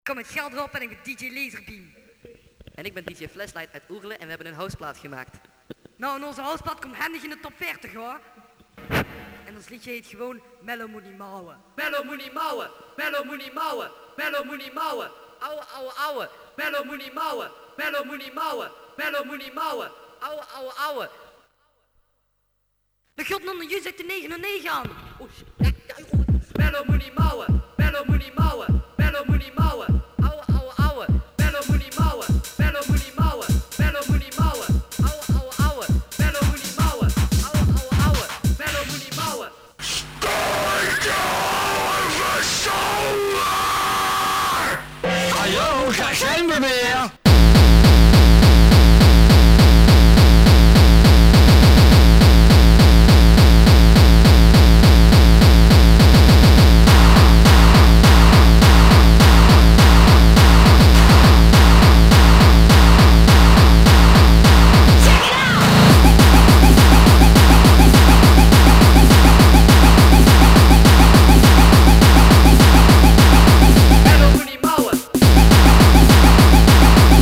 Kom met geld erop en ik ben DJ Laserbeam. En ik ben DJ Flashlight uit Oerle en we hebben een houseplaat gemaakt. Nou, en onze houseplaat komt handig in de top 40 hoor. En ons liedje heet gewoon Mello moet niet mouwen. Mello moet niet mouwen, Mello moet niet mouwen, Mello moet niet mouwen. Ouwe, ouwe, ouwe, Mello moet niet mouwen, Mello moet niet mouwen, Mello moet niet mouwen. Ouwe, ouwe, ouwe. De god non, je zet de 909 aan. Oh shit. Mello moet niet mouwen, Mello moet niet mouwen, Mello moet niet mouwen. Ouwe, ouwe, ouwe, Mello moet niet mouwen, Mello moet niet mouwen, Mello moet niet mouwen. Ouwe, ouwe, ouwe, Mello moet niet mouwen, ouwe, ouwe, ouwe, Mello moet niet mouwen. Hallo, daar zijn we weer! Mello moet niet mouwen.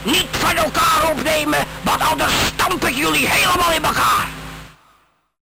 niet van elkaar opnemen, want anders stamp ik jullie helemaal in elkaar.